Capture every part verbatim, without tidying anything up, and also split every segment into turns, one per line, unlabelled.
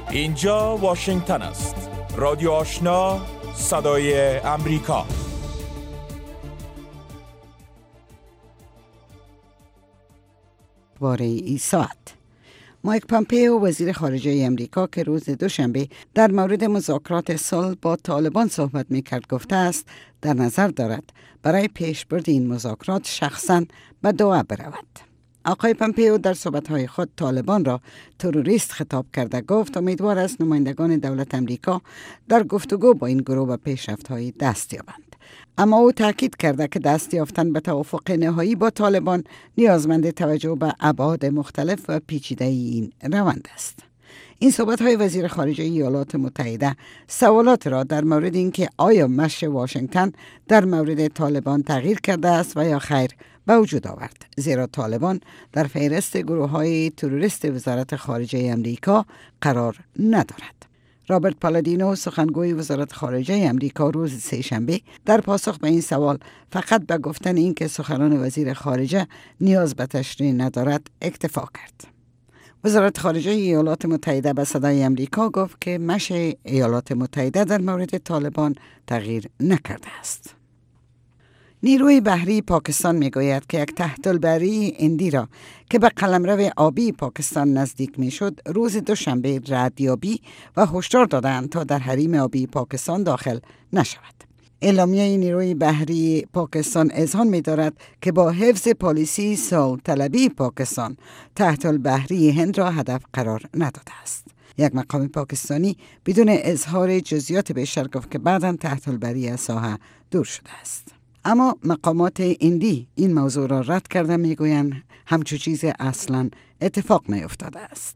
اینجا واشنگتن است. رادیو آشنا، صدای امریکا.
باره ای ساعت مایک پامپئو وزیر خارجه امریکا که روز دوشنبه در مورد مذاکرات صلح با طالبان صحبت می‌کرد گفته است در نظر دارد برای پیشبرد این مذاکرات شخصاً به دعا برود. آقای پامپئو در صحبت‌های خود طالبان را تروریست خطاب کرده گفت امیدوار است نمایندگان دولت امریکا در گفتگو با این گروه به پیشرفت‌های دست یابند. اما او تاکید کرده که دست یافتن به توافق نهایی با طالبان نیازمند توجه به ابعاد مختلف و پیچیده این روند است. این صحبت‌های وزیر خارجه ایالات متحده سوالات را در مورد اینکه آیا مشی واشنگتن در مورد طالبان تغییر کرده است و یا خیر به وجود آورد، زیرا طالبان در فهرست گروه‌های تروریست وزارت خارجه امریکا قرار ندارد. رابرت پالادینو سخنگوی وزارت خارجه امریکا روز سه‌شنبه در پاسخ به این سوال فقط به گفتن اینکه سخنان وزیر خارجه نیاز به تشریح ندارد اکتفا کرد. وزارت خارجه ایالات متحده به صدای امریکا گفت که مشی ایالات متحده در مورد طالبان تغییر نکرده است. نیروی بحری پاکستان میگوید که یک تحت البری هندی را که به قلمرو آبی پاکستان نزدیک میشد روز دوشنبه ردیابی و هشدار دادند تا در حریم آبی پاکستان داخل نشود. اعلامیه نیروی بحری پاکستان اذعان می‌دارد که با حفظ پالیسی صلح طلبی پاکستان تحت البری هند را هدف قرار نداده است. یک مقام پاکستانی بدون اظهار جزئیات بیشتر گفت که بعداً تحت البری از ساحه دور شده است. اما مقامات هندی این موضوع را رد کرده میگویند همچون چیز اصلاً اتفاق نیفتاده است.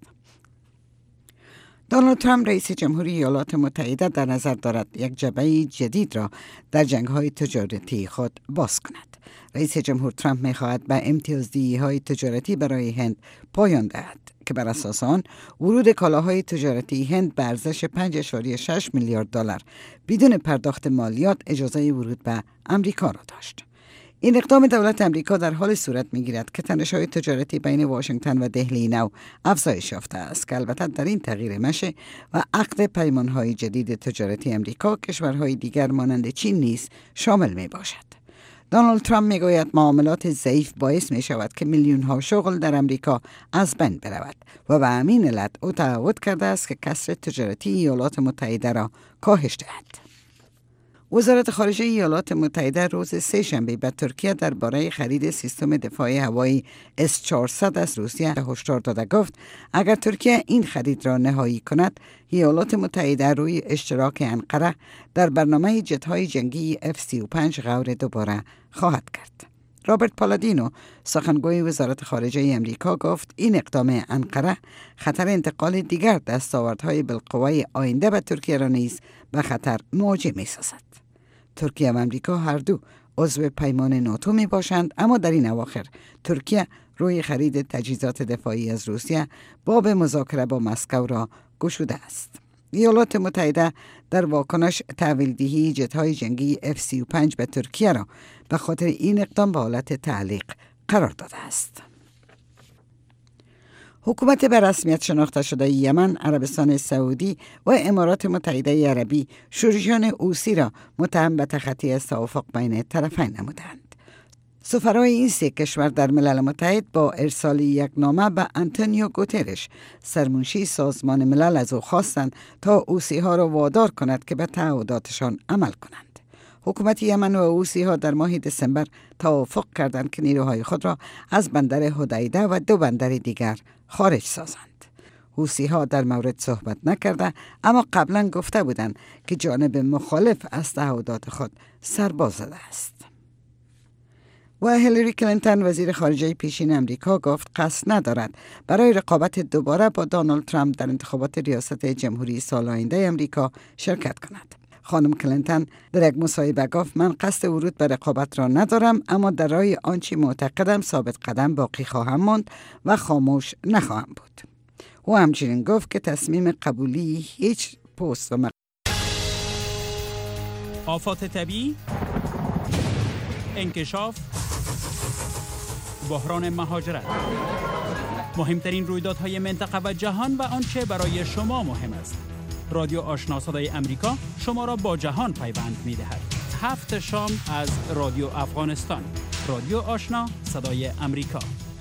دونالد ترامپ رئیس جمهوری ایالات متحده در نظر دارد یک جبهه جدید را در جنگ‌های تجارتی خود باز کند. رئیس جمهور ترامپ می‌خواهد به امتیازدهی‌های تجارتی برای هند پایان دهد که بر اساس آن ورود کالاهای تجارتی هند به ارزش پنج اشاری شش میلیارد دلار بدون پرداخت مالیات اجازه ورود به امریکا را داشت. این اقدام دولت امریکا در حال صورت می‌گیرد که تنش‌های تجارتی بین واشنگتن و دهلی نو افزایش یافته است که البته در این تغییر مشه و عقد پیمان‌های جدید تجارتی امریکا کشورهای دیگر مانند چین نیز شامل می‌باشد. دونالد ترامپ میگوید معاملات ضعیف باعث می شود که میلیون ها شغل در امریکا از بین برود و به همین علت او تعهد کرده است که کسر تجارتی ایالات متحده را کاهش دهد. وزارت خارجه ایالات متحده روز سه‌شنبه به ترکیه درباره خرید سیستم دفاعی هوایی اس چهارصد از روسیه هشدار داده گفت اگر ترکیه این خرید را نهایی کند ایالات متحده روی اشتراک انقره در برنامه جت‌های جنگی اف سی و پنج غور دوباره خواهد کرد. رابرت پالادینو سخنگوی وزارت خارجه امریکا گفت این اقدام انقره خطر انتقال دیگر دستاوردهای بالقوه آینده به ترکیه را نیز به خطر مواجه می‌سازد. ترکیه و امریکا هر دو عضو پیمان ناتو می باشند، اما در این اواخر ترکیه روی خرید تجهیزات دفاعی از روسیه باب مذاکره با مسکو را گشوده است. ایالات متحده در واکنش تحویل دهی جت‌های جنگی اف سی و پنج به ترکیه را به خاطر این اقدام به حالت تعلیق قرار داده است. حکومت به رسمیت شناخته شده یمن، عربستان سعودی و امارات متحده عربی شورشیان حوثی را متهم به تخطی از توافق بین طرفین نمودند. سفرای این سه کشور در ملل متحد با ارسال یک نامه به آنتونیو گوترش سرمنشی سازمان ملل از او خواستند تا حوثی ها را وادار کند که به تعهداتشان عمل کنند. حکومت یمن و حوثی ها در ماه دسامبر توافق کردند که نیروهای خود را از بندر حدیده و دو بندر دیگر خارج سازند. حوثی ها در مورد صحبت نکرده، اما قبلا گفته بودند که جانب مخالف از تعهدات خود سرباز زده است. و هیلاری کلینتون وزیر خارجه پیشین امریکا گفت قصد ندارد برای رقابت دوباره با دونالد ترامپ در انتخابات ریاست جمهوری سال آینده امریکا شرکت کند. خانم کلینتون در یک مصاحبه گفت من قصد ورود به رقابت را ندارم، اما در راه آنچه معتقدم ثابت قدم باقی خواهم ماند و خاموش نخواهم بود. او همچنین گفت که تصمیم قبولی هیچ پست و مق...
آفات طبیعی، انکشاف، بحران مهاجرت. مهمترین رویدادهای منطقه و جهان و آنچه برای شما مهم است. رادیو آشنا صدای امریکا شما را با جهان پیوند می‌دهد. هفت شام از رادیو افغانستان. رادیو آشنا صدای امریکا.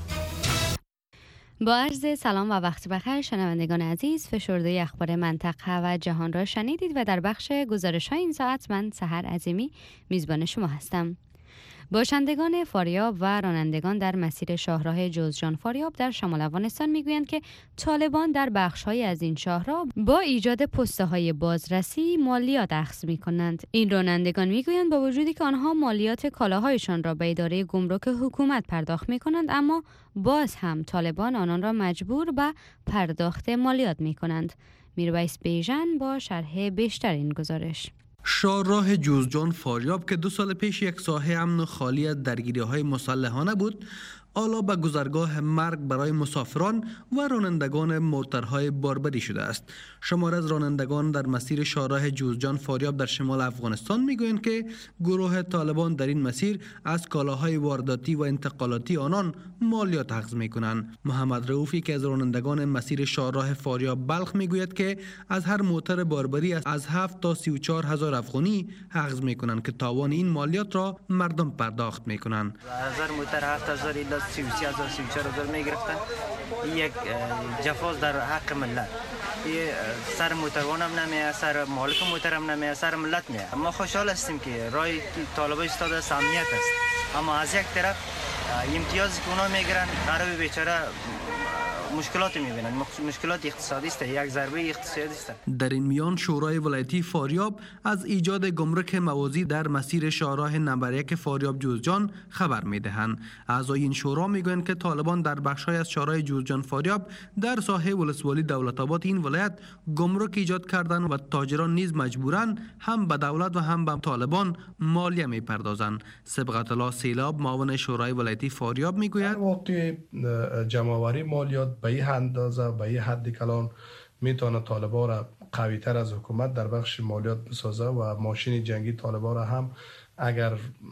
با عرض سلام و وقت بخیر شنوندگان عزیز، فشرده اخبار منطقه و جهان را شنیدید و در بخش گزارش‌های این ساعت من سحر عظیمی میزبان شما هستم. باشندگان فاریاب و رانندگان در مسیر شاهراه جوزجان فاریاب در شمال افغانستان میگویند که طالبان در بخش‌های از این شاهراه با ایجاد پسته‌های بازرسی مالیات اخذ می‌کنند. این رانندگان میگویند با وجودی که آنها مالیات کالاهایشان را به اداره گمرک حکومت پرداخت می‌کنند، اما باز هم طالبان آنان را مجبور به پرداخت مالیات می‌کنند. میرویس بیژن با شرح بیشتر این گزارش.
شاهراه جوزجان فاریاب که دو سال پیش یک ساحه امن و خالی از درگیری‌های مسلحانه بود، حالا به گذرگاه مرگ برای مسافران و رانندگان موترهای باربری شده است. شمار از رانندگان در مسیر شاهراه جوزجان فاریاب در شمال افغانستان میگویند که گروه طالبان در این مسیر از کالاهای وارداتی و انتقالاتی آنان مالیات اخذ میکنند. محمد رؤوفی که از رانندگان مسیر شاهراه فاریاب بلخ میگوید که از هر موتر باربری از هفت تا سی و چهار هزار افغانی اخذ میکنند که تاوان این مالیات را مردم پرداخت میکنند.
هزار موتر هفت هزار الی سی و سه هزار سی و چهار هزار میگرفتن. یک جفاز در حق ملت. سر موتروان هم نمیه، سر مالک موتر هم نمیه، سر ملت میه. ما خوشحال هستیم که رای طالبان ایستاده است، امنیت است، اما از یک طرف امتیازی که اونا میگیرن غریب بیچاره مشکلات میبینن، مشکلات اقتصادی است، یک ضربه اقتصادی است. در
این میان شورای ولایتی فاریاب از ایجاد گمرک موازی در مسیر شاهراه نمبر یک فاریاب جوزجان خبر میدهند. اعضای این شورا میگویند که طالبان در بخش‌های از شاهراه جوزجان فاریاب در ساحه ولسوالی دولت آباد این ولایت گمرک ایجاد کردند و تاجران نیز مجبورن هم به دولت و هم به طالبان مالیه میپردازند. سبقت الله سیلاب معاون شورای ولایتی فاریاب میگوید
وقتی جمع‌آوری مالیات به این اندازه به این حد کلان میتونه طالبان را قوی تر از حکومت در بخش مالیات بسازه و ماشین جنگی طالبان را هم اگر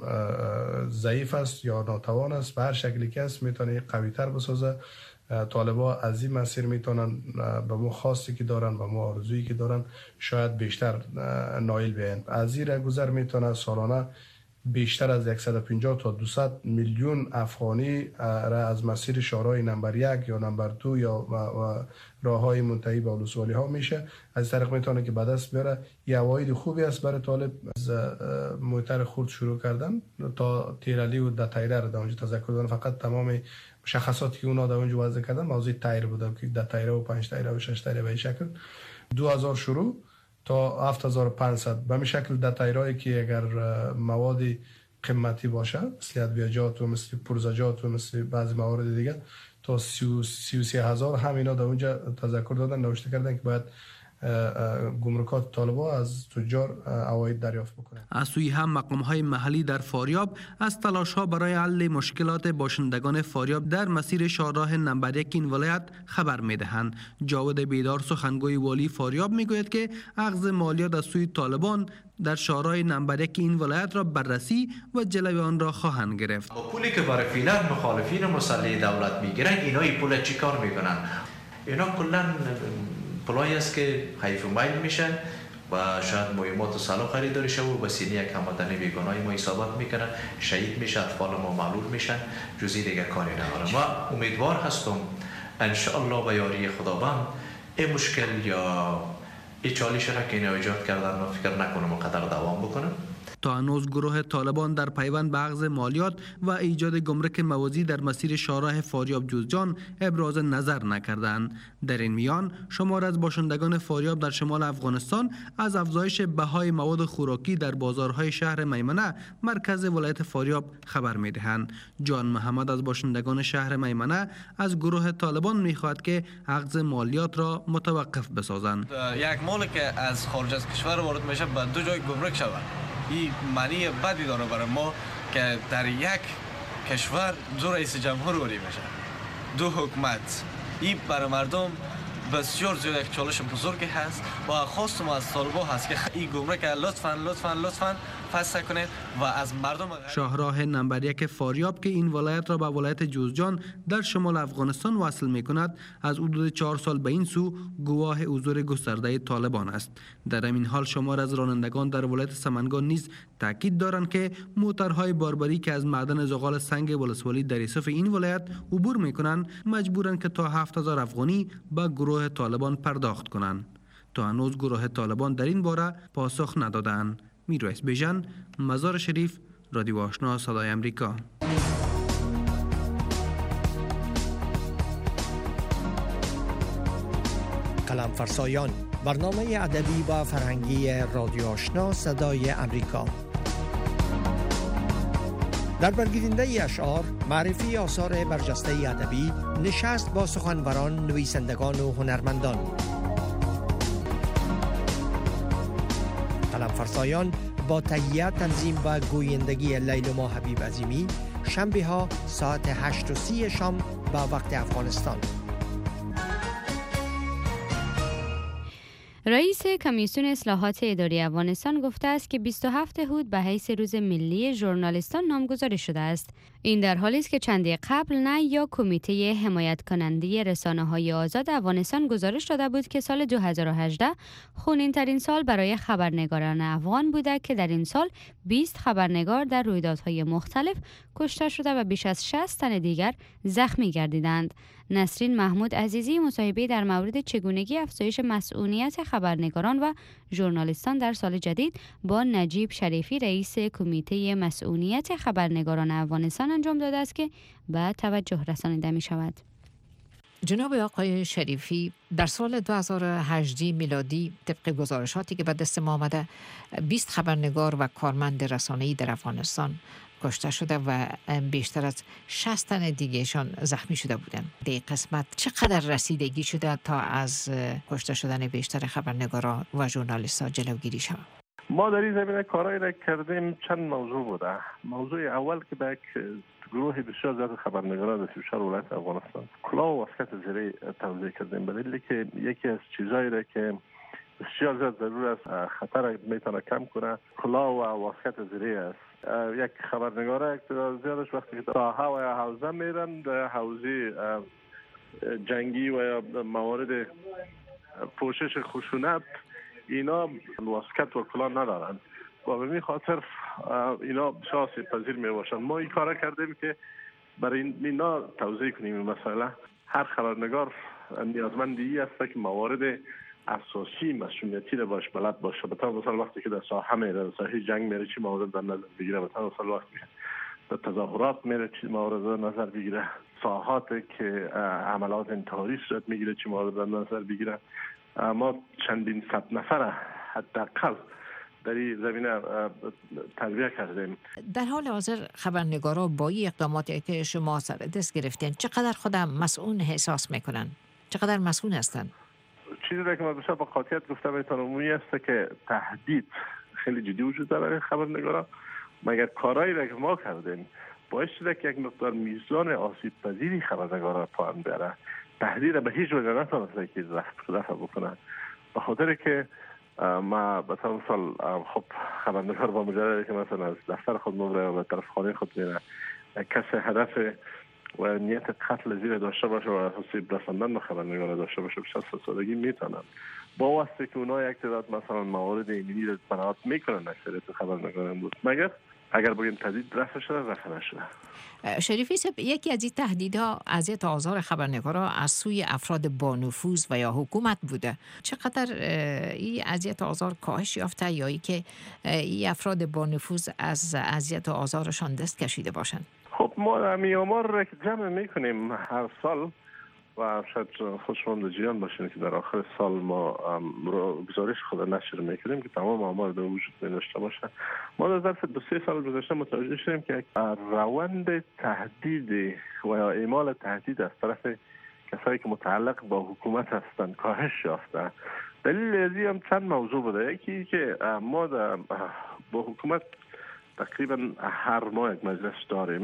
ضعیف است یا ناتوان است به هر شکلی که است میتونه قوی تر بسازه. طالبان از این مسیر میتونن به مو خواستی که دارن به مو آرزویی که دارن شاید بیشتر نایل بیان. از این گذر میتونه سالانه بیشتر از صد و پنجاه تا دویست میلیون افغانی را از مسیر شاهراه نمبر یک یا نمبر دو یا راههای منتهی به ولسوالی ها میشه. از طریق میتونه که به دست بیاره. یه عواید خوبی است برای طالب از موتر خود شروع کردن تا تیرالی و دتایره را در اونجا تذکر دادن. فقط تمام مشخصاتی که اونا در اونجا وضع کردن موضوع تایر بوده که دتایره و پنج تایره و شش تایره به این شکل دو هزار شروع تا هفت هزار و پانصد به این شکل دتایرایی که اگر مواد قیمتی باشه مثل ادویه‌جات و مثل پرزجات و مثل بعضی موارد دیگه تا سی و سه هزار هم اینا در اونجا تذکر دادن، نوشته کردن که باید گمرکات طالبان از تجار عواید دریافت بکنند.
از سوی هم مقام‌های محلی در فاریاب از تلاش‌ها برای حل مشکلات باشندگان فاریاب در مسیر شاهراه نمبر یک این ولایت خبر می‌دهند. جاوید بیدار سخنگوی والی فاریاب می‌گوید که اخذ مالیات از سوی طالبان در شاهراه نمبر یک این ولایت را بررسی و جلوی آن را خواهند گرفت.
پولی که برای فعلا مخالفین مسلح دولت می‌گیرن اینا این پول چیکار می‌کنن؟ اینا کلاً پولایی است که حیف و میل میشن و شاید مهمات و سلاح خریداری شد و بسینی یک هموطن بیگناهی ما حسابات میکنن، شهید میشه، اطفال ما معلول میشن، جزی دیگر کاری نداره. ما امیدوار هستم انشاءالله به یاری خداوند این مشکل یا این چالش را که اینا ایجاد کردن و فکر نکنم قدر دوام بکنم.
تا هنوز گروه طالبان در پیوند به اخذ مالیات و ایجاد گمرک موازی در مسیر شاهراه فاریاب جوزجان ابراز نظر نکردند. در این میان شمار از باشندگان فاریاب در شمال افغانستان از افزایش بهای مواد خوراکی در بازارهای شهر میمنه مرکز ولایت فاریاب خبر میدهند. جان محمد از باشندگان شهر میمنه از گروه طالبان میخواهد که اخذ مالیات را متوقف بسازند.
یک مال که از خارج از کشور وارد میشه به دو جای گمرک شود، این معنی بدی داره برای ما که در یک کشور دو رئیس جمهور ولی میشه، دو حکومت. این برای مردم بسیار زیاد یک چالش بزرگی هست و خواست ما از طالبان هست که این گمرک لطفاً لطفاً لطفاً فسخ کنید و از مردم
شاهراه نمبر یک فاریاب که این ولایت را به ولایت جوزجان در شمال افغانستان وصل می کند از حدود چهار سال به این سو گواه حضور گسترده طالبان است. در همین حال شمار از رانندگان در ولایت سمنگان نیز تاکید دارند که موترهای باربری که از معدن زغال سنگ ولسوالی در ایسوف این ولایت عبور می کنند مجبورند که تا هفت هزار افغانی به گروه طالبان پرداخت کنند. تا هنوز گروه طالبان در این باره پاسخ ندادند. میرویس بیژن، مزار شریف، رادیو آشنا صدای امریکا.
قلم فرسایان، برنامه ادبی و فرهنگی رادیو آشنا صدای امریکا. در برگیرنده اشعار، معرفی آثار برجسته ادبی، نشست با سخنوران، نویسندگان و هنرمندان. قلم فرسایان با تهیه، تنظیم و گویندگی لیلما حبیب عظیمی، شنبه ها ساعت هشت و سی شام به وقت افغانستان.
رئیس کمیسیون اصلاحات اداری افغانستان گفته است که بیست و هفت هود به حیث روز ملی ژورنالیستان نامگذاری شده است. این در حالی است که چندی قبل نه یا کمیته حمایت کننده رسانه‌های آزاد افغانستان گزارش داده بود که سال دو هزار و هجده خونین ترین سال برای خبرنگاران افغان بوده که در این سال بیست خبرنگار در رویدادهای مختلف کشته شده و بیش از شصت تن دیگر زخمی گردیدند. نسرین محمود عزیزی مصاحبه در مورد چگونگی افزایش مسئولیت خبرنگاران و ژورنالیستان در سال جدید با نجیب شریفی رئیس کمیته مسئولیت خبرنگاران افغانستان انجام داده است که به توجه رسانیده می شود.
جناب آقای شریفی، در سال دو هزار و هجده میلادی طبق گزارشاتی که به دست ما آمده بیست خبرنگار و کارمند رسانه‌ای در افغانستان کشته شده و بیشتر از شصت تن دیگهشان زخمی شده بودند. در این قسمت چقدر رسیدگی شده تا از کشته شدن بیشتر خبرنگاران و ژورنالیست‌ها جلوگیری شود؟
ما در این زمینه کارایی را کردیم. چند موضوع بوده. موضوع اول که به یک گروه بسیار زیاد خبرنگاران در سی و چهار ولایت افغانستان کلاه و واسکت زیره توزیع کردیم، به دلیلی که یکی از چیزایی را که بسیار زیاد ضرور است، خطر میتونه کم کنه، کلاه و واسکت زیره است. یک خبرنگار اکتدار زیادش وقتی که ساحه و یا حوزه میرن، در حوزه جنگی و یا موارد پوشش خشونت، اینا واسکت و کلاه ندارن و به این خاطر اینا بسیار آسیب پذیر می باشن. ما این کار کردیم که برای اینا توضیح کنیم. مثلا هر خبرنگار نیازمندی است که موارد اساسی مسئولیتی را باش بلد باشه. مثلا مثلا وقتی که در ساحه میره، در ساحه جنگ میره چی موارد در نظر بگیره، مثلا مثلا وقتی در تظاهرات میره چی موارد در نظر بگیره، ساحاتی که عملات انتحاری صورت میگیره چی موارد در نظر بگیره. ما چندین صد نفر حداقل در این زمینه تربیه کردیم.
در حال حاضر خبرنگارا با این اقداماتی که شما سر دست گرفتین چقدر خودم مسئول احساس میکنن؟ چقدر مسئول هستن؟
چیزی را که من بسیار با قاطعیت گفتم ایتان عمومی است که تهدید خیلی جدی وجود داره برای خبرنگارا. مگر کارهایی را که ما کردیم باعث شده که یک مقدار میزان آسیب پذیری خبرنگارا پایین بره. تهدید به هیچ وجه نتونسته که رفع بکنن، به خاطر که ما مثلا مثال خب خبرنگار با مجرد که مثلا از دفتر خود مبره و به طرف خانه خود میره، کسی هدف و نیت قتل زیر داشته باشه و آسیب رساندن به خبرنگار داشته باشه، بسیار سادگی میتونن. با واسطه که اونا یک تعداد مثلا موارد اینی رو بنات میکنن اکثریت خبرنگاران بود، مگر اگر بگیم تهدید رفع شده رفع نشده.
شریفی صاحب، یکی از این تهدیدها اذیت و آزار خبرنگارا از سوی افراد با نفوذ و یا حکومت بوده. چقدر این اذیت و آزار کاهش یافته یا ای که این افراد با نفوذ از اذیت و آزارشان دست کشیده باشند؟
خب ما همین آمار را که جمع میکنیم هر سال و شاید خوشمند جیان باشین که در آخر سال ما گزارش خود نشر میکنیم که تمام آمار در وجود داشته باشه. ما در ظرف دو سه سال گذشته متوجه شدیم که روند تهدید و یا اعمال تهدید از طرف کسایی که متعلق با حکومت هستند کاهش یافته. دلیل ازی هم چند موضوع بوده. یکی که ما با حکومت تقریبا هر ماه یک مجلس داریم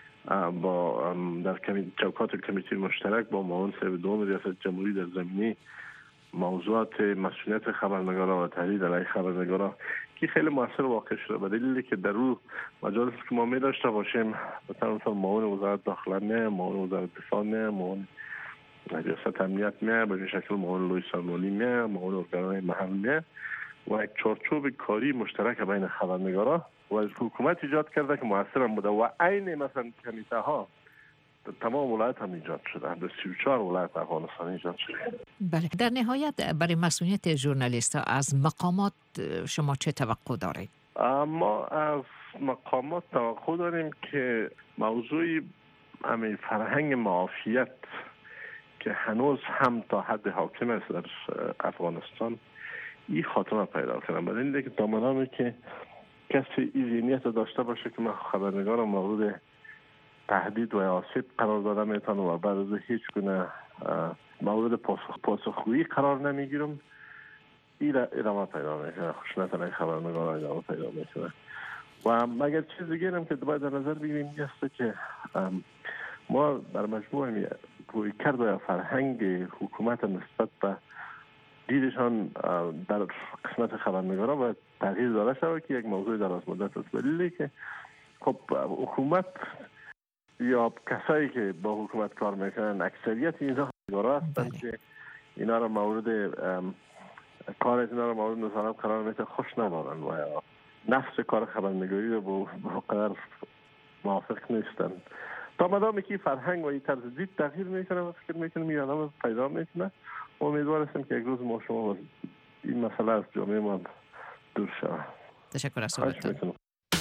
با در چوکات کمیته مشترک با معاون صاحب دوم ریاست جمهوری در زمینه موضوعات مسئولیت خبرنگارا و تحرید علیه خبرنگارا که خیلی موثر واقع شده، به دلیلی که در رو مجالس که ما می داشته باشیم مثلا معاون وزارت داخله می، معاون وزارت دفاع می، معاون ریاست امنیت می، به شکل معاون لوی ساموئلی می، معاون ارگان‌های محلی می و یک چارچوب کاری مشترک بین خبرنگارا و حکومت ایجاد کرده که موثر بوده و عین مثلا کمیته ها تمام ولایت هم ایجاد شده، در سی و چهار ولایت افغانستان ایجاد شده.
بله، در نهایت برای مسئولیت ژورنالیست ها از مقامات شما چه توقع دارید؟
ما از مقامات توقع داریم که موضوع همین فرهنگ معافیت که هنوز هم تا حد حاکم است در افغانستان این خاتمه پیدا کنم، برای اینکه دامنامی که کسی این ذهنیت داشته باشه که من خبرنگارم مورد تهدید و آسیب قرار داده میتونم و بعد از هیچ گونه مورد پاسخگویی قرار نمیگیرم، این ادامه پیدا میکنه، خشونت علیه خبرنگاران ادامه پیدا میکنه. و مگر چیز دیگه هم که باید در نظر بگیریم این است که ما در مجموع روی کرد و فرهنگ حکومت نسبت به دیدشان در قسمت خبرنگاران باید تغییر داده شود که یک موضوع دراز مدت است، ولی که خب حکومت یا کسایی که با حکومت کار میکنن اکثریت اینها خبرنگارا هستند که اینا را مورد کار اینا را مورد نظارت قرار میده، خوش ندارن و یا نفس کار خبرنگاری رو با قدر موافق نیستن. تا مدامی که فرهنگ و این طرز دید تغییر میکنه و فکر میکنم این آدم پیدا میکنه، امیدوار هستم که یک روز ما شما این مسئله از جامعه ما دور شود.
تشکر از صحبتتان.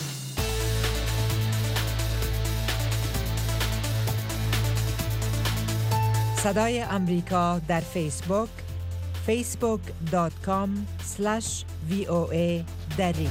صدای امریکا در فیسبوک فیسبوک دات کام اسلش وی او ای دری.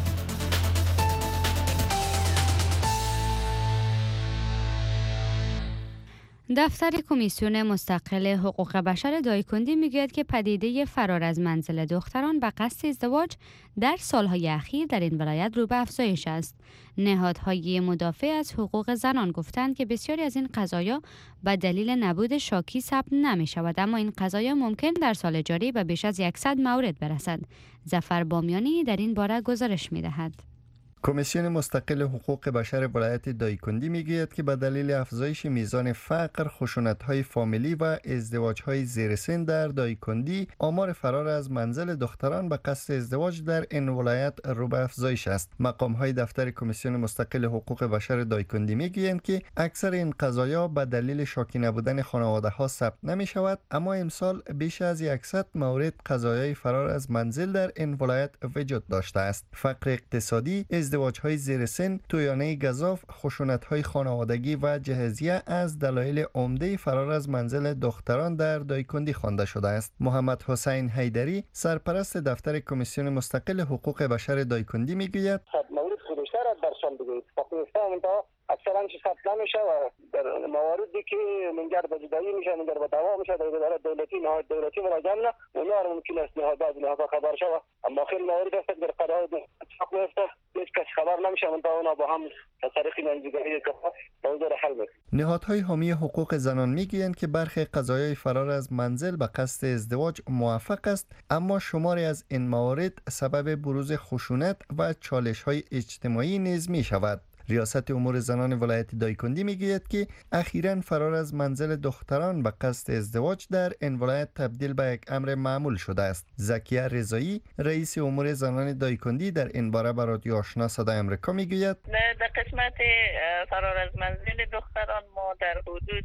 دفتر کمیسیون مستقل حقوق بشر دایکندی میگوید که پدیده فرار از منزل دختران به قصد ازدواج در سالهای اخیر در این ولایت رو به افزایش است. نهادهای مدافع از حقوق زنان گفتند که بسیاری از این قضایا به دلیل نبود شاکی ثبت نمی شود، اما این قضایا ممکن در سال جاری به بیش از صد مورد برسد. ظفر بامیانی در این باره گزارش می دهد.
کمیسیون مستقل حقوق بشر ولایت دایکندی میگوید که به دلیل افزایش میزان فقر، خشونت‌های فامیلی و ازدواج‌های زیر سن در دایکندی، آمار فرار از منزل دختران به قصد ازدواج در این ولایت رو به افزایش است. مقام‌های دفتر کمیسیون مستقل حقوق بشر دایکندی میگویند که اکثر این قضایا به دلیل شاکی نبودن خانواده‌ها ثبت نمی‌شود، اما امسال بیش از صد مورد قضایای فرار از منزل در این ولایت وجود داشته است. فقر اقتصادی، ازدواج‌های زیر سن، تویانه گزاف، خشونت‌های خانوادگی و جهیزیه از دلایل عمده فرار از منزل دختران در دایکندی خوانده شده است. محمد حسین حیدری، سرپرست دفتر کمیسیون مستقل حقوق بشر دایکندی میگوید
مورد بیشتر از درشان بگوید پاکستان تا اکثرا چی ثبت نمیشه و در مواردی که منجر به جدایی میشه، منجر به دعوا میشه، در اداره دولتی نهاد دولتی مراجعه نه اونا رو ممکن است نهاد بعض نهادها خبر شود، اما خیلی موارد است در قضاهای اتفاق میفته هیچ کس خبر نمیشه، من تا اونا با هم از طریق منجگری که موضوع رو حل میکنه.
نهادهای حامی حقوق زنان میگویند که برخی قضایای فرار از منزل به قصد ازدواج موفق است، اما شماری از این موارد سبب بروز خشونت و چالش‌های اجتماعی نیز میشود. ریاست امور زنان ولایت دایکندی میگوید که اخیراً فرار از منزل دختران به قصد ازدواج در این ولایت تبدیل به یک امر معمول شده است. زکیه رضایی، رئیس امور زنان دایکندی، در این باره به رادیو آشنا صدای آمریکا میگوید
در قسمت فرار از منزل دختران ما در حدود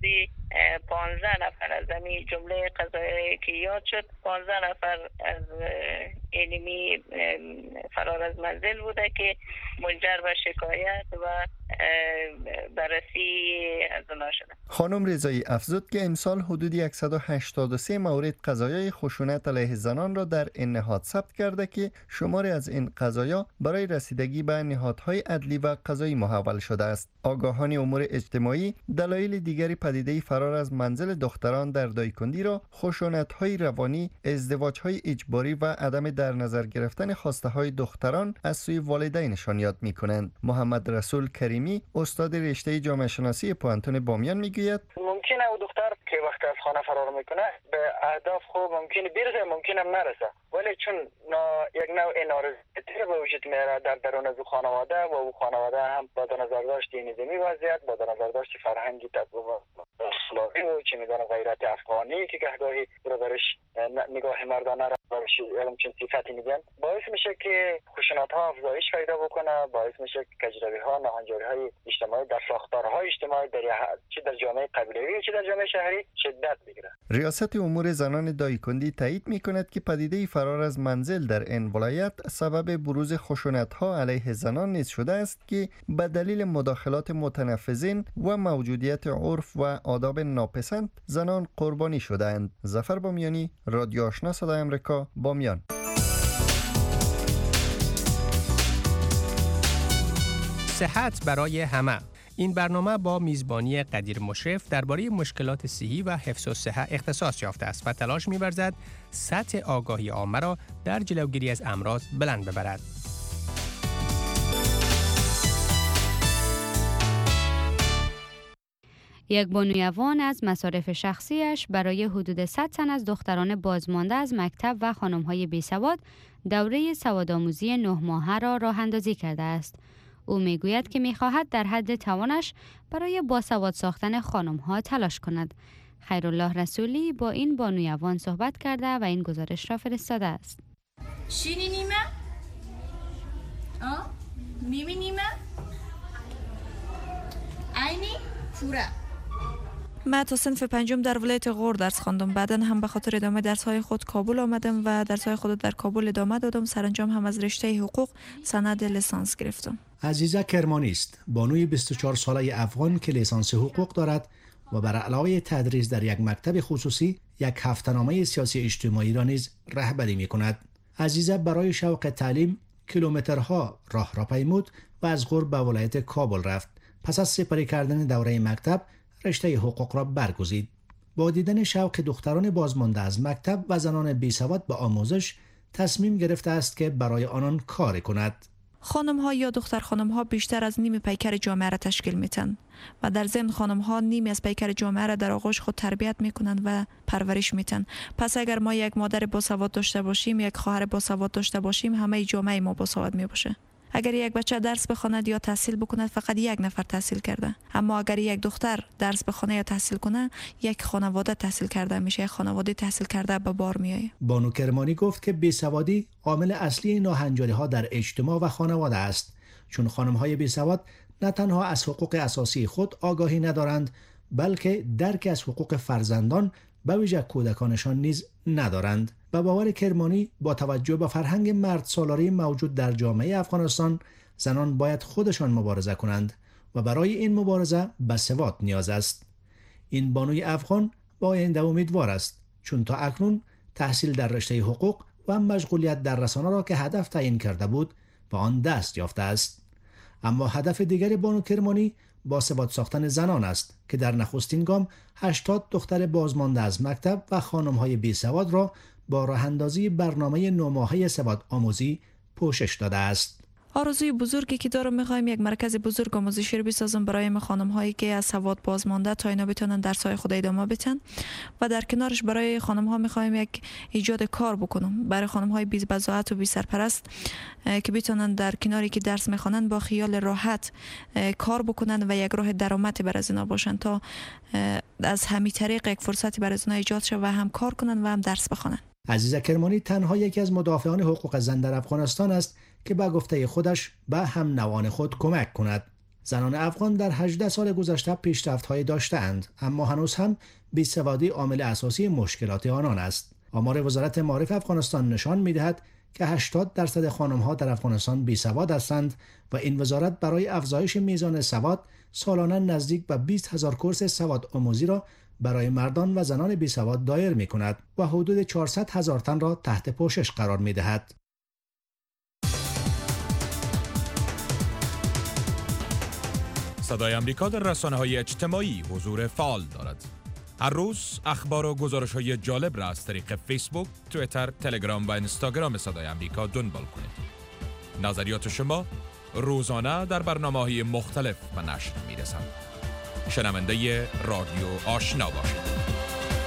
پانزده نفر از این جمله قضایی که یاد شد، پانزده نفر از علمی فرار از منزل بوده که منجر به شکایت و بررسی از اونا شده.
خانم رضایی افزود که امسال حدود صد و هشتاد و سه مورد قضایای خشونت علیه زنان را در این نهاد ثبت کرده که شماری از این قضایا برای رسیدگی به نهادهای عدلی و قضایی محول شده است. آگاهان امور اجتماعی دلایل دیگری پدیده فرار از منزل دختران در دایکندی را خشونت‌های روانی، ازدواج‌های اجباری و عدم در نظر گرفتن خواسته‌های دختران از سوی والدینشان یاد می‌کنند. محمد رسول کریمی، استاد رشته جامعه شناسی پوهنتون بامیان میگوید
ممکنه او دختر که وقت وقتی از خانه فرار میکنه به اهداف خوب ممکنه برسه ممکنه هم نرسه، ولی چون نا یک نوع نارضایتی به وجود میاره در درون از خانواده و او خانواده هم با در نظر داشت نظامی وضعیت، با در نظر داشت فرهنگی تطبیق اخلاقی و چه میدونه غیرت افغانی که گهگاهی رو برش نگاه مردانه را برش علم چون صفتی میدن، باعث میشه که خشونت ها افزایش پیدا بکنه، باعث میشه که کجروی ها ناهنجاری های اجتماعی در ساختارهای اجتماعی در چه در جامعه قبیله‌ای چه در جامعه شهری شدت بگیره.
ریاست امور زنان دایکندی تایید میکند که پدیده فرار از منزل در این ولایت سبب بروز خشونت‌ها علیه زنان نیز شده است که به دلیل مداخلات متنفذین و موجودیت عرف و آداب ناپسند زنان قربانی شده‌اند. ظفر بامیانی، رادیو آشنا صدای آمریکا، بامیان.
صحت برای همه. این برنامه با میزبانی قدیر مشرف درباره مشکلات صحی و حفظ الصحه اختصاص یافته است و تلاش می‌ورزد سطح آگاهی عامه را در جلوگیری از امراض بلند ببرد.
یک بانویوان از مصارف شخصیش برای حدود صد تن از دختران بازمانده از مکتب و خانم‌های بیسواد دوره سوادآموزی نه ماهه را راه اندازی کرده است. او میگوید که میخواهد در حد توانش برای باسواد ساختن خانم‌ها تلاش کند. خیرالله رسولی با این بانویوان صحبت کرده و این گزارش را فرستاده است.
شینینیمه؟ آه؟ میبینیمه؟ عینی؟ فوره.
من تا صنف پنجم در ولایت غور درس خواندم. بعداً هم به خاطر ادامه درس‌های خود کابل آمدم و درس‌های خود در کابل ادامه دادم. سرانجام هم از رشته حقوق سند لیسانس گرفتم.
عزیزه کرمانی است، بانوی بیست و چهار ساله افغان که لیسانس حقوق دارد و بر علاوه تدریس در یک مکتب خصوصی یک هفته‌نامه سیاسی اجتماعی را نیز رهبری می‌کند. عزیزه برای شوق تعلیم کیلومترها راه را پیمود و از غور به ولایت کابل رفت. پس از سپری کردن دوره مکتب رشته حقوق را برگزید. با دیدن شوق دختران بازمانده از مکتب و زنان بیسواد به آموزش تصمیم گرفته است که برای آنان کار کند.
خانم ها یا دختر خانم ها بیشتر از نیم پیکر جامعه را تشکیل میتن و در ضمن خانم ها نیمی از پیکر جامعه را در آغوش خود تربیت میکنند و پرورش میتن. پس اگر ما یک مادر باسواد داشته باشیم، یک خواهر باسواد داشته باشیم، همه جامعه ما باسواد میباشه. اگر یک بچه درس بخواند یا تحصیل بکند فقط یک نفر تحصیل کرده، اما اگر یک دختر درس بخونه یا تحصیل کنه یک خانواده تحصیل کرده میشه، یک خانواده تحصیل کرده به بار میآید.
بانو کرمانی گفت که بیسوادی عامل اصلی ناهنجاری ها در اجتماع و خانواده است، چون خانم های بیسواد نه تنها از حقوق اساسی خود آگاهی ندارند بلکه درک از حقوق فرزندان به ویژه کودکانشان نیز ندارند. به باور کرمانی با توجه به فرهنگ مرد سالاری موجود در جامعه افغانستان، زنان باید خودشان مبارزه کنند و برای این مبارزه به سواد نیاز است. این بانوی افغان با آینده امیدوار است، چون تا اکنون تحصیل در رشته حقوق و مشغولیت در رسانه را که هدف تعیین کرده بود به آن دست یافته است. اما هدف دیگر بانو کرمانی با سواد ساختن زنان است که در نخستین گام هشتاد دختر بازمانده از مکتب و خانم‌های بیسواد را با راه اندازی برنامه نه ماهه سواد آموزی پوشش داده است.
آرزوی بزرگی که دارم، میخوایم یک مرکز بزرگ آموزشی رو بسازم برای ما خانم هایی که از سواد بازمانده تا اینا بتونن درس‌های خود ادامه بدن و در کنارش برای خانم ها میخوایم یک ایجاد کار بکنم برای خانم های بی بضاعت و بی سرپرست که بتونن در کناری که درس میخوانن با خیال راحت کار بکنن و یک راه درآمدی برای از اینا باشن تا از همین طریق یک فرصتی برای از اینا ایجاد شه و هم کار کنن و هم درس بخونن.
عزیزه کرمانی تنها یکی از مدافعان حقوق زن در افغانستان است که با گفته خودش به هم نوان خود کمک کند. زنان افغان در هجده سال گذشته پیشرفت‌هایی داشته‌اند، اما هنوز هم بیسوادی عامل اساسی مشکلات آنان است. آمار وزارت معارف افغانستان نشان می‌دهد که هشتاد درصد خانم‌ها در افغانستان بیسواد هستند و این وزارت برای افزایش میزان سواد سالانه نزدیک به بیست هزار کورس سواد آموزی را برای مردان و زنان بیسواد دایر می‌کند و حدود چهارصد هزار تن را تحت پوشش قرار می‌دهد.
صدای آمریکا در رسانه‌های اجتماعی حضور فعال دارد. هر روز اخبار و گزارش‌های جالب را از طریق فیسبوک، توییتر، تلگرام و اینستاگرام صدای آمریکا دنبال کنید. نظریات شما روزانه در برنامه‌های مختلف به نشر می‌رسند. شنونده رادیو آشنا باشید.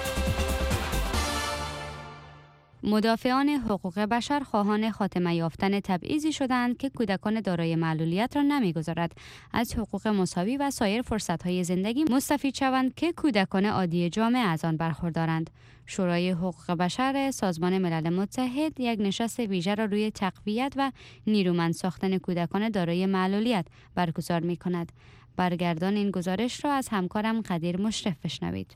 مدافعان حقوق بشر خواهان خاتمه یافتن تبعیضی شدند که کودکان دارای معلولیت را نمی‌گذارد از حقوق مساوی و سایر فرصت‌های زندگی مستفید شوند که کودکان عادی جامعه از آن برخوردارند. شورای حقوق بشر سازمان ملل متحد یک نشست ویژه را روی تقویت و نیرومند ساختن کودکان دارای معلولیت برگزار می‌کند. برگردان این گزارش را از همکارم قدیر مشرف بشنوید.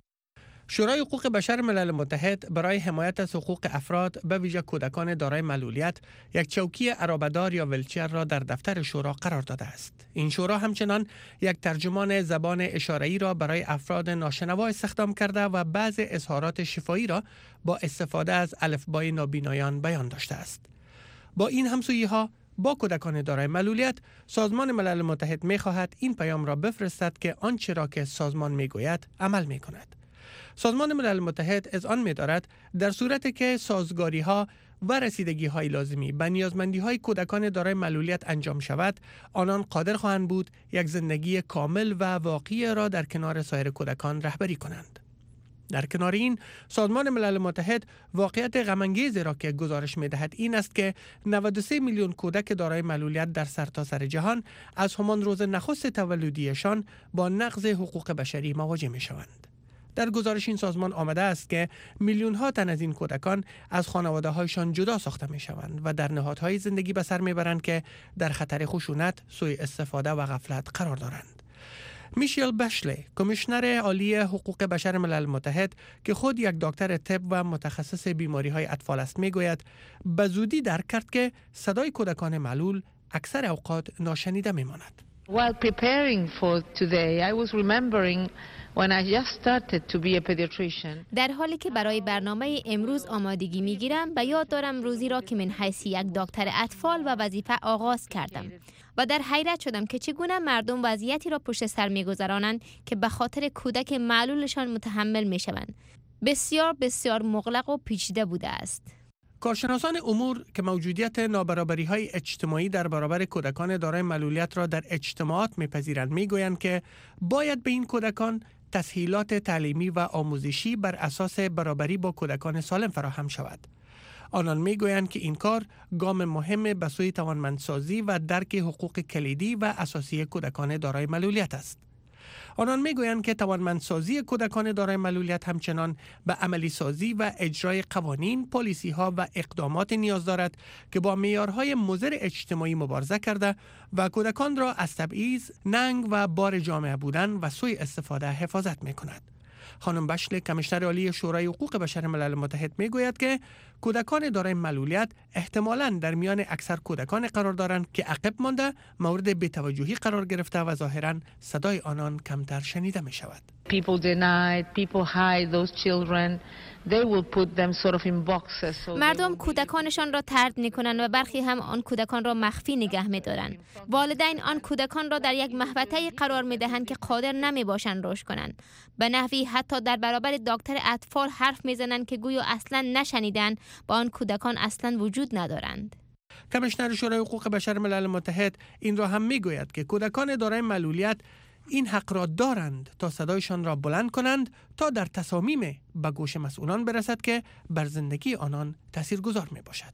شورای حقوق بشر ملل متحد برای حمایت از حقوق افراد به ویژه کودکان دارای معلولیت یک چوکی عرابه‌دار یا ویلچر را در دفتر شورا قرار داده است. این شورا همچنان یک ترجمان زبان اشاره‌ای را برای افراد ناشنوا استخدام کرده و بعض اظهارات شفاهی را با استفاده از الفبای نابینایان بیان داشته است. با این همسویی‌ها با کودکان دارای معلولیت، سازمان ملل متحد می‌خواهد این پیام را بفرستد که آنچه را که سازمان می‌گوید عمل می‌کند. سازمان ملل متحد از آن می‌دارد در صورتی که سازگاری‌ها و رسیدگی‌های لازمی به نیازمندی‌های کودکان دارای معلولیت انجام شود، آنان قادر خواهند بود یک زندگی کامل و واقعی را در کنار سایر کودکان رهبری کنند. در کنار این، سازمان ملل متحد واقعیت غم‌انگیزی را که گزارش می‌دهد این است که نود و سه میلیون کودک دارای معلولیت در سرتاسر جهان از همان روز نخست تولدیشان با نقض حقوق بشری مواجه می‌شوند. در گزارش این سازمان آمده است که میلیون ها تن از این کودکان از خانواده هایشان جدا ساخته می شوند و در نهادهای زندگی به سر می برند که در خطر خشونت، سوء استفاده و غفلت قرار دارند. میشل بشلی، کمیشنر عالی حقوق بشر ملل متحد که خود یک دکتر طب و متخصص بیماری های اطفال است، می گوید به زودی درک کرد که صدای کودکان معلول اکثر اوقات ناشنیده می ماند.
While preparing for today, I was remembering when I just started to be a pediatrician.
در حالی که برای برنامه امروز آمادگی میگیرم، به یاد دارم روزی را که من حیث یک دکتر اطفال و وظیفه آغاز کردم و در حیرت شدم که چگونه مردم وضعیتی را پشت سر میگذرانند که به خاطر کودک معلولشان متحمل میشوند. بسیار بسیار مغلق و پیچیده بوده است.
کارشناسان امور که موجودیت نابرابری‌های اجتماعی در برابر کودکان دارای معلولیت را در اجتماعات می‌پذیرند می‌گویند که باید به این کودکان تسهیلات تعلیمی و آموزشی بر اساس برابری با کودکان سالم فراهم شود. آنان می‌گویند که این کار گام مهم به سوی توانمندسازی و درک حقوق کلیدی و اساسی کودکان دارای معلولیت است. آنان میگویند که توانمندسازی کودکان دارای معلولیت همچنان به عملی سازی و اجرای قوانین، پالیسی ها و اقدامات نیاز دارد که با معیارهای مضر اجتماعی مبارزه کرده و کودکان را از تبعیض، ننگ و بار جامعه بودن و سوء استفاده حفاظت میکند. خانم بشلی، کمیشنر عالی شورای حقوق بشر ملل متحد میگوید که کودکان دارای معلولیت احتمالاً در میان اکثر کودکان قرار دارند که عقب مانده، مورد بی‌توجهی قرار گرفته و ظاهراً صدای آنان کمتر شنیده می شود.
People deny, people hide those children. They will put them sort of in boxes. So
مردم کودکانشان را طرد می‌کنند و برخی هم آن کودکان را مخفی نگه می‌دارند. والدین آن کودکان را در یک محوطه‌ای قرار می‌دهند که قادر نمی‌باشند رشد کنند. به نحوی حتی در برابر دکتر اطفال حرف می‌زنند که گویا اصلاً نشنیدند، با آن کودکان اصلاً وجود ندارند.
کمیشنر شورای حقوق بشر ملل متحد این را هم می‌گوید که کودکان دارای معلولیت این حق را دارند تا صدایشان را بلند کنند تا در تصامیم به گوش مسئولان برسد که بر زندگی آنان تاثیرگذار می باشد.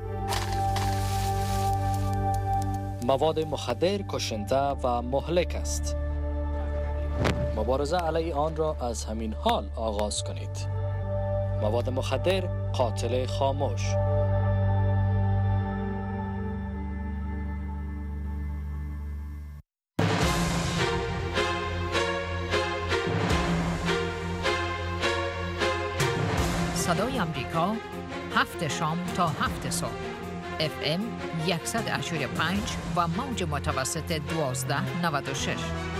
مواد مخدر کشنده و مهلک است. مبارزه علیه آن را از همین حال آغاز کنید. مواد مخدر قاتل خاموش.
صدای امریکا، هفت شام تا هفت صبح. اف ام صد و هشتاد و پنج و موج متوسط دوازده نود و شش.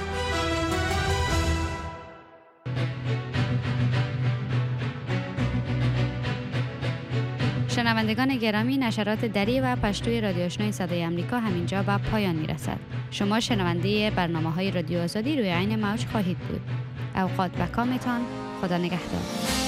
شنوندگان گرامی، نشرات دری و پشتوی رادیو آشنای صدای امریکا همینجا به پایان میرسد. شما شنونده برنامه‌های رادیو آزادی روی عین موج خواهید بود. اوقات و کامتان خدا نگهدار.